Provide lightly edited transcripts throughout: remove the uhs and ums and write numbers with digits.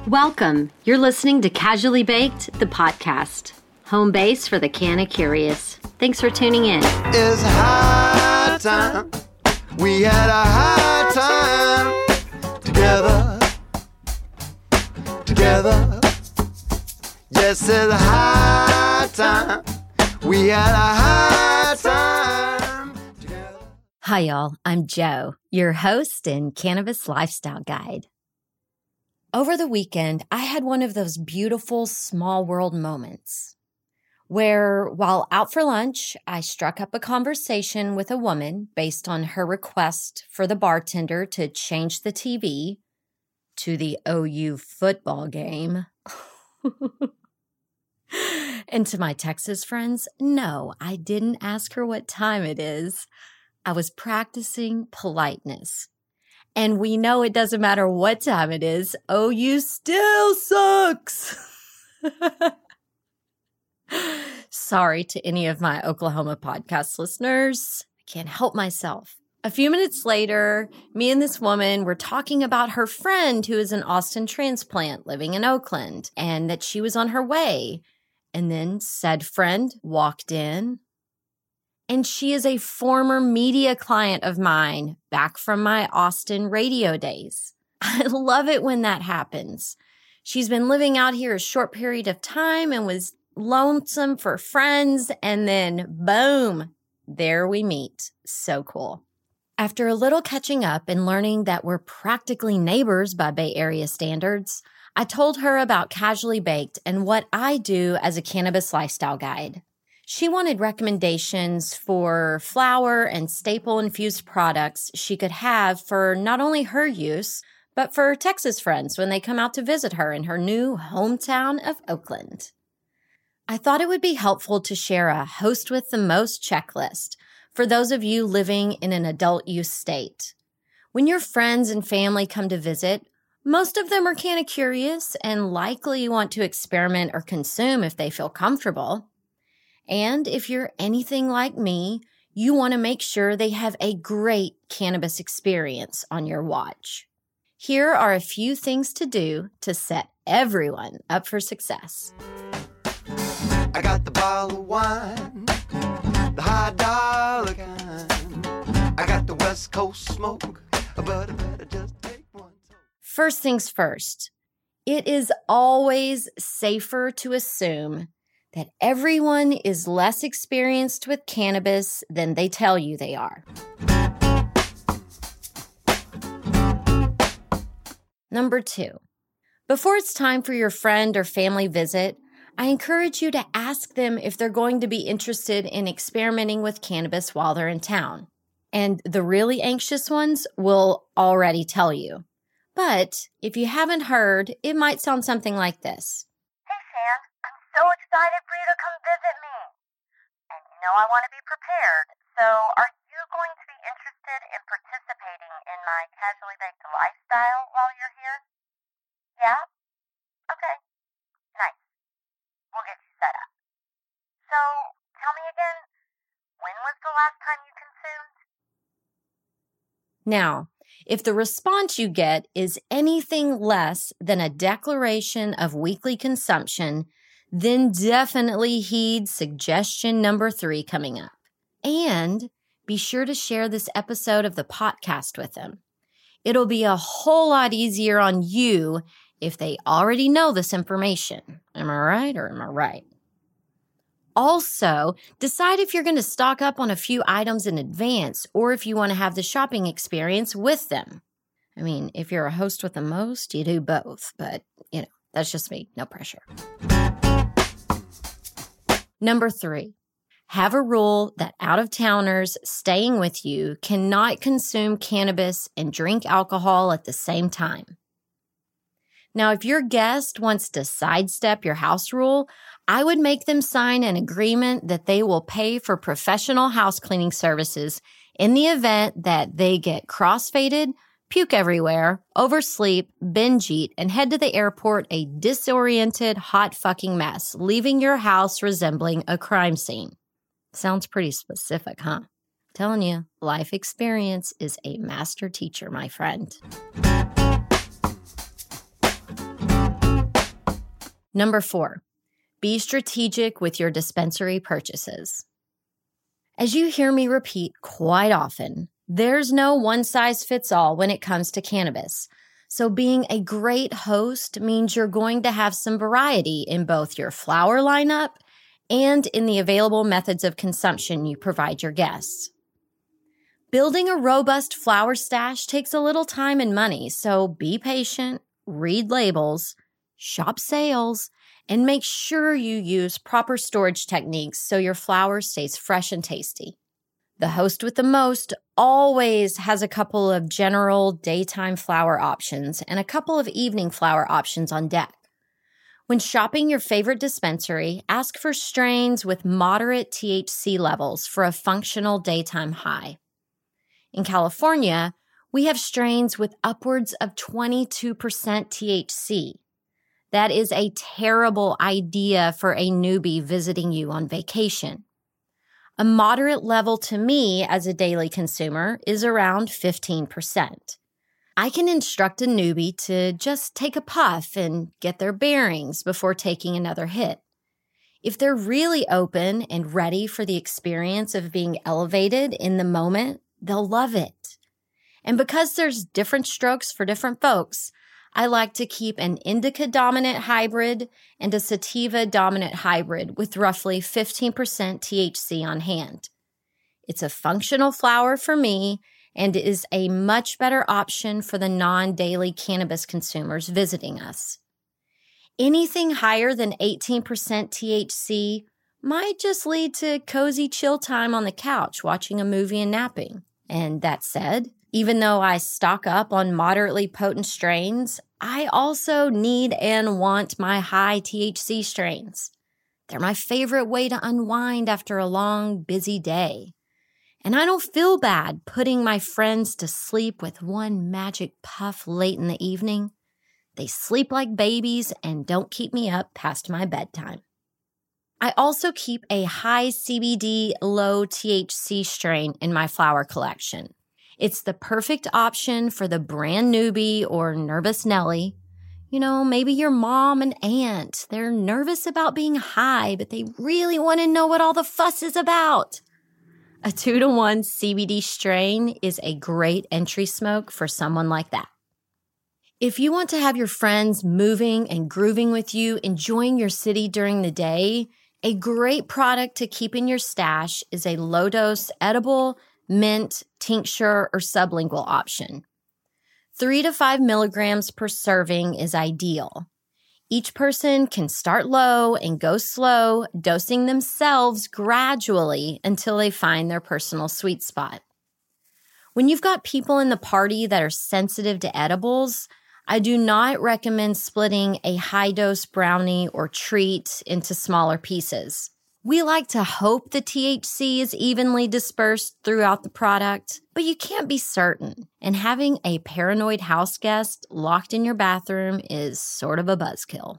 Welcome. You're listening to Casually Baked, the podcast. Home base for the Canna Curious. Thanks for tuning in. It's high time. We had a high time together. Yes, it's high time. We had a high time together. Hi, y'all. I'm Jo, your host and cannabis lifestyle guide. Over the weekend, I had one of those beautiful small world moments where, while out for lunch, I struck up a conversation with a woman based on her request for the bartender to change the TV to the OU football game. And to my Texas friends, no, I didn't ask her what time it is. I was practicing politeness. And we know it doesn't matter what time it is, OU still sucks. Sorry to any of my Oklahoma podcast listeners. I can't help myself. A few minutes later, me and this woman were talking about her friend who is an Austin transplant living in Oakland and that she was on her way. And then said friend walked in. And she is a former media client of mine back from my Austin radio days. I love it when that happens. She's been living out here a short period of time and was lonesome for friends. And then boom, there we meet. So cool. After a little catching up and learning that we're practically neighbors by Bay Area standards, I told her about Casually Baked and what I do as a cannabis lifestyle guide. She wanted recommendations for flower and staple-infused products she could have for not only her use, but for Texas friends when they come out to visit her in her new hometown of Oakland. I thought it would be helpful to share a host with the most checklist for those of you living in an adult use state. When your friends and family come to visit, most of them are kind of curious and likely want to experiment or consume if they feel comfortable. And if you're anything like me, you want to make sure they have a great cannabis experience on your watch. Here are a few things to do to set everyone up for success. I got the bottle of wine, the high dollar kind. I got the West Coast smoke, but I better just take one. First things first, it is always safer to assume that everyone is less experienced with cannabis than they tell you they are. Number 2, before it's time for your friend or family visit, I encourage you to ask them if they're going to be interested in experimenting with cannabis while they're in town. And the really anxious ones will already tell you. But if you haven't heard, it might sound something like this. Hey, Shan, I'm so excited for you to come visit me. And you know I want to be prepared. So are you going to be interested in participating in my Casually Baked lifestyle while you're here? Yeah? Okay. Nice. We'll get you set up. So, tell me again, when was the last time you consumed? Now, if the response you get is anything less than a declaration of weekly consumption, then definitely heed suggestion number 3 coming up. And be sure to share this episode of the podcast with them. It'll be a whole lot easier on you if they already know this information. Am I right or am I right? Also, decide if you're going to stock up on a few items in advance or if you want to have the shopping experience with them. I mean, if you're a host with the most, you do both. But, that's just me. No pressure. Number 3, have a rule that out-of-towners staying with you cannot consume cannabis and drink alcohol at the same time. Now, if your guest wants to sidestep your house rule, I would make them sign an agreement that they will pay for professional house cleaning services in the event that they get cross-faded, puke everywhere, oversleep, binge eat, and head to the airport a disoriented, hot fucking mess, leaving your house resembling a crime scene. Sounds pretty specific, huh? Telling you, life experience is a master teacher, my friend. Number 4, be strategic with your dispensary purchases. As you hear me repeat quite often, there's no one-size-fits-all when it comes to cannabis. So being a great host means you're going to have some variety in both your flower lineup and in the available methods of consumption you provide your guests. Building a robust flower stash takes a little time and money, so be patient, read labels, shop sales, and make sure you use proper storage techniques so your flower stays fresh and tasty. The host with the most always has a couple of general daytime flower options and a couple of evening flower options on deck. When shopping your favorite dispensary, ask for strains with moderate THC levels for a functional daytime high. In California, we have strains with upwards of 22% THC. That is a terrible idea for a newbie visiting you on vacation. A moderate level to me as a daily consumer is around 15%. I can instruct a newbie to just take a puff and get their bearings before taking another hit. If they're really open and ready for the experience of being elevated in the moment, they'll love it. And because there's different strokes for different folks, I like to keep an indica-dominant hybrid and a sativa-dominant hybrid with roughly 15% THC on hand. It's a functional flower for me and is a much better option for the non-daily cannabis consumers visiting us. Anything higher than 18% THC might just lead to cozy chill time on the couch watching a movie and napping. And that said, even though I stock up on moderately potent strains, I also need and want my high THC strains. They're my favorite way to unwind after a long, busy day. And I don't feel bad putting my friends to sleep with one magic puff late in the evening. They sleep like babies and don't keep me up past my bedtime. I also keep a high CBD, low THC strain in my flower collection. It's the perfect option for the brand newbie or nervous Nelly. You know, maybe your mom and aunt. They're nervous about being high, but they really want to know what all the fuss is about. A 2-to-1 CBD strain is a great entry smoke for someone like that. If you want to have your friends moving and grooving with you, enjoying your city during the day, a great product to keep in your stash is a low-dose edible, mint, tincture, or sublingual option. 3 to 5 milligrams per serving is ideal. Each person can start low and go slow, dosing themselves gradually until they find their personal sweet spot. When you've got people in the party that are sensitive to edibles, I do not recommend splitting a high-dose brownie or treat into smaller pieces. We like to hope the THC is evenly dispersed throughout the product, but you can't be certain. And having a paranoid house guest locked in your bathroom is sort of a buzzkill.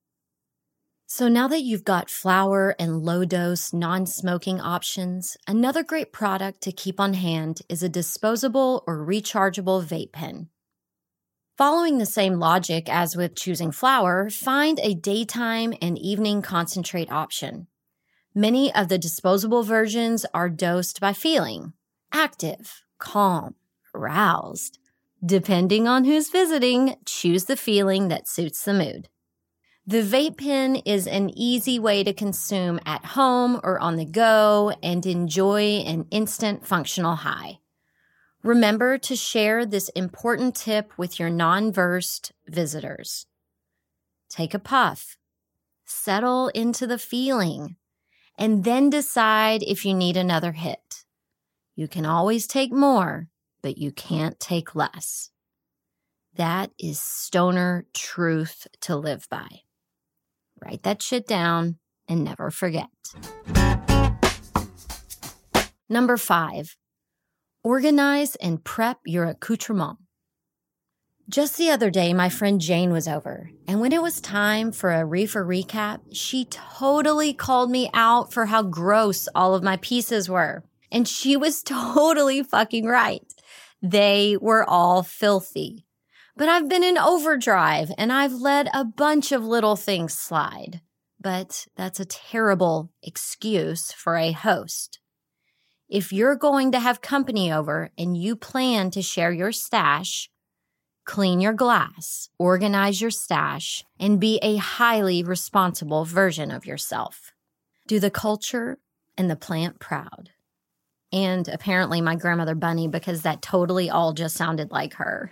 So now that you've got flower and low-dose, non-smoking options, another great product to keep on hand is a disposable or rechargeable vape pen. Following the same logic as with choosing flower, find a daytime and evening concentrate option. Many of the disposable versions are dosed by feeling, active, calm, aroused. Depending on who's visiting, choose the feeling that suits the mood. The vape pen is an easy way to consume at home or on the go and enjoy an instant functional high. Remember to share this important tip with your non-versed visitors. Take a puff, settle into the feeling, and then decide if you need another hit. You can always take more, but you can't take less. That is stoner truth to live by. Write that shit down and never forget. Number 5, organize and prep your accoutrement. Just the other day, my friend Jane was over, and when it was time for a reefer recap, she totally called me out for how gross all of my pieces were. And she was totally fucking right. They were all filthy. But I've been in overdrive and I've let a bunch of little things slide. But that's a terrible excuse for a host. If you're going to have company over and you plan to share your stash, clean your glass, organize your stash, and be a highly responsible version of yourself. Do the culture and the plant proud. And apparently my grandmother Bunny, because that totally all just sounded like her.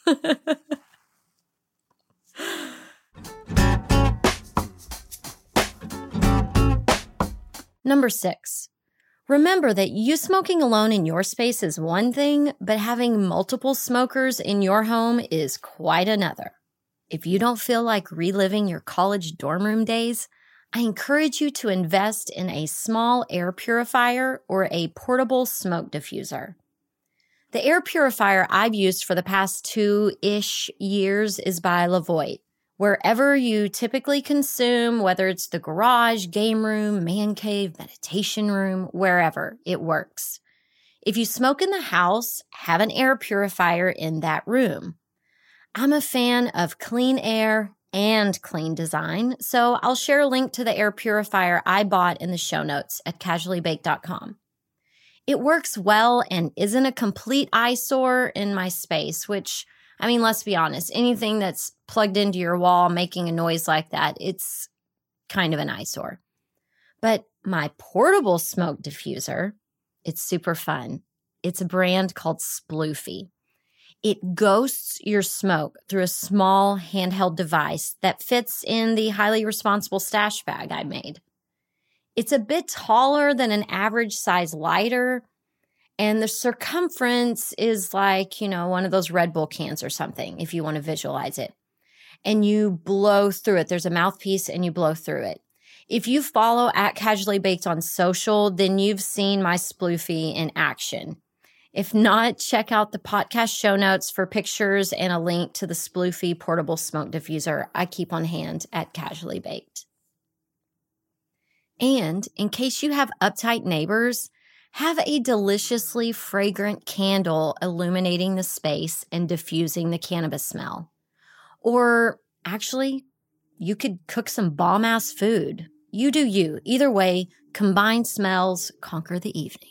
Number 6. Remember that you smoking alone in your space is one thing, but having multiple smokers in your home is quite another. If you don't feel like reliving your college dorm room days, I encourage you to invest in a small air purifier or a portable smoke diffuser. The air purifier I've used for the past 2-ish years is by Levoit. Wherever you typically consume, whether it's the garage, game room, man cave, meditation room, wherever, it works. If you smoke in the house, have an air purifier in that room. I'm a fan of clean air and clean design, so I'll share a link to the air purifier I bought in the show notes at casuallybaked.com. It works well and isn't a complete eyesore in my space, which, I mean, let's be honest, anything that's plugged into your wall making a noise like that, it's kind of an eyesore. But my portable smoke diffuser, it's super fun. It's a brand called Sploofy. It ghosts your smoke through a small handheld device that fits in the highly responsible stash bag I made. It's a bit taller than an average size lighter, and the circumference is like, one of those Red Bull cans or something, if you want to visualize it. And you blow through it. There's a mouthpiece and you blow through it. If you follow @CasuallyBaked on social, then you've seen my Sploofy in action. If not, check out the podcast show notes for pictures and a link to the Sploofy portable smoke diffuser I keep on hand at Casually Baked. And in case you have uptight neighbors, have a deliciously fragrant candle illuminating the space and diffusing the cannabis smell. Or actually, you could cook some bomb-ass food. You do you. Either way, combined smells conquer the evening.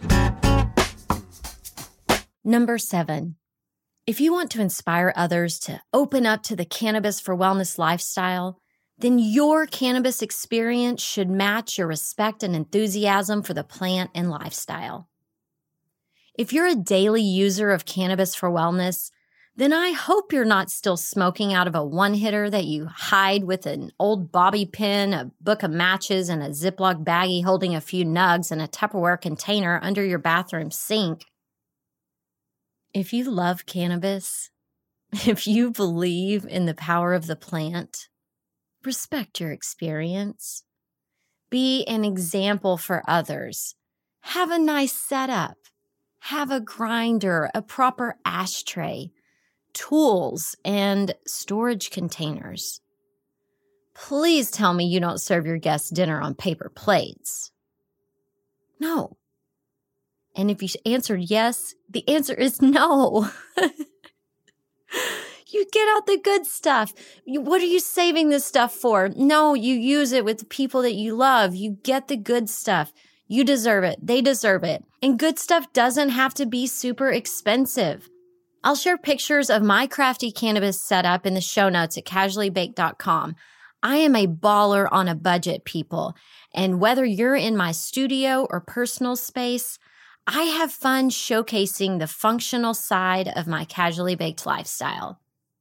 Number 7. If you want to inspire others to open up to the cannabis for wellness lifestyle, then your cannabis experience should match your respect and enthusiasm for the plant and lifestyle. If you're a daily user of cannabis for wellness, then I hope you're not still smoking out of a one-hitter that you hide with an old bobby pin, a book of matches, and a Ziploc baggie holding a few nugs in a Tupperware container under your bathroom sink. If you love cannabis, if you believe in the power of the plant, respect your experience. Be an example for others. Have a nice setup. Have a grinder, a proper ashtray, tools, and storage containers. Please tell me you don't serve your guests dinner on paper plates. No. And if you answered yes, the answer is no. You get out the good stuff. What are you saving this stuff for? No, you use it with the people that you love. You get the good stuff. You deserve it. They deserve it. And good stuff doesn't have to be super expensive. I'll share pictures of my crafty cannabis setup in the show notes at casuallybaked.com. I am a baller on a budget, people. And whether you're in my studio or personal space, I have fun showcasing the functional side of my Casually Baked lifestyle.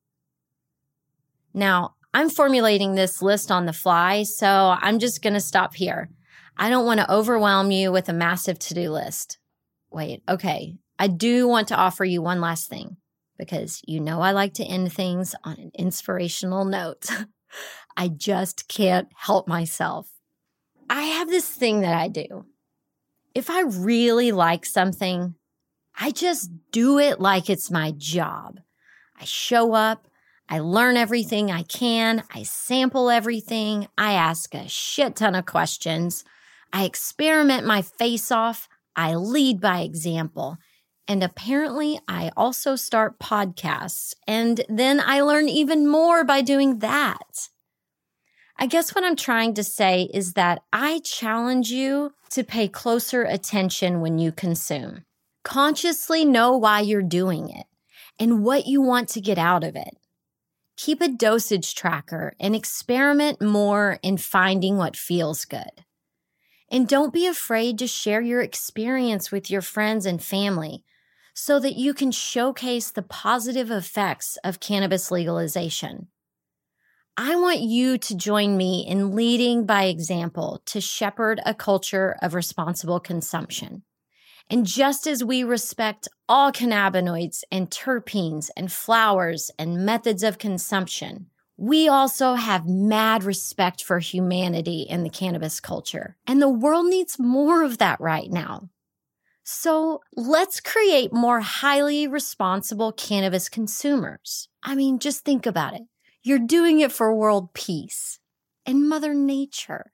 Now, I'm formulating this list on the fly, so I'm just going to stop here. I don't want to overwhelm you with a massive to-do list. Wait, okay. I do want to offer you one last thing, because I like to end things on an inspirational note. I just can't help myself. I have this thing that I do. If I really like something, I just do it like it's my job. I show up, I learn everything I can, I sample everything, I ask a shit ton of questions, I experiment my face off, I lead by example, And apparently, I also start podcasts, and then I learn even more by doing that. I guess what I'm trying to say is that I challenge you to pay closer attention when you consume. Consciously know why you're doing it and what you want to get out of it. Keep a dosage tracker and experiment more in finding what feels good. And don't be afraid to share your experience with your friends and family so that you can showcase the positive effects of cannabis legalization. I want you to join me in leading by example to shepherd a culture of responsible consumption. And just as we respect all cannabinoids and terpenes and flowers and methods of consumption, we also have mad respect for humanity in the cannabis culture. And the world needs more of that right now. So let's create more highly responsible cannabis consumers. I mean, just think about it. You're doing it for world peace and Mother Nature.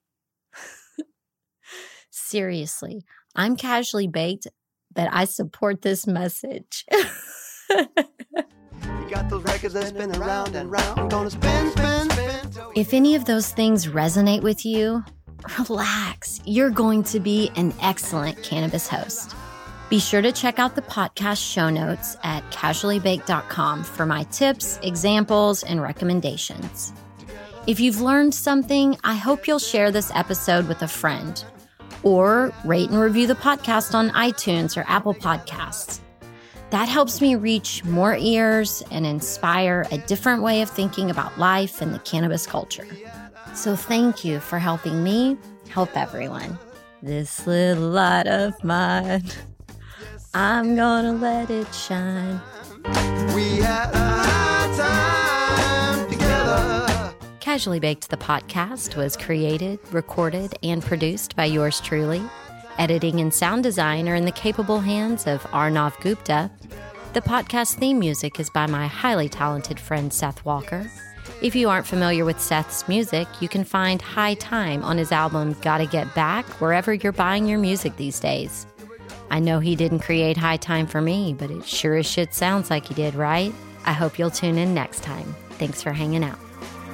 Seriously, I'm casually baked, but I support this message. You got those records that spin around and round. Gonna spin, spin, spin. If any of those things resonate with you, relax. You're going to be an excellent cannabis host. Be sure to check out the podcast show notes at casuallybaked.com for my tips, examples, and recommendations. If you've learned something, I hope you'll share this episode with a friend or rate and review the podcast on iTunes or Apple Podcasts. That helps me reach more ears and inspire a different way of thinking about life and the cannabis culture. So thank you for helping me help everyone. This little light of mine, I'm gonna let it shine. We had a high time together. Casually Baked, the podcast, was created, recorded, and produced by yours truly. Editing and sound design are in the capable hands of Arnav Gupta. The podcast theme music is by my highly talented friend Seth Walker. If you aren't familiar with Seth's music, you can find High Time on his album Gotta Get Back wherever you're buying your music these days. I know he didn't create High Time for me, but it sure as shit sounds like he did, right? I hope you'll tune in next time. Thanks for hanging out.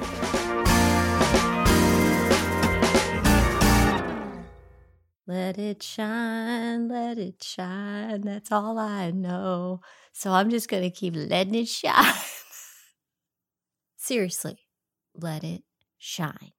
Let it shine, that's all I know. So I'm just going to keep letting it shine. Seriously, let it shine.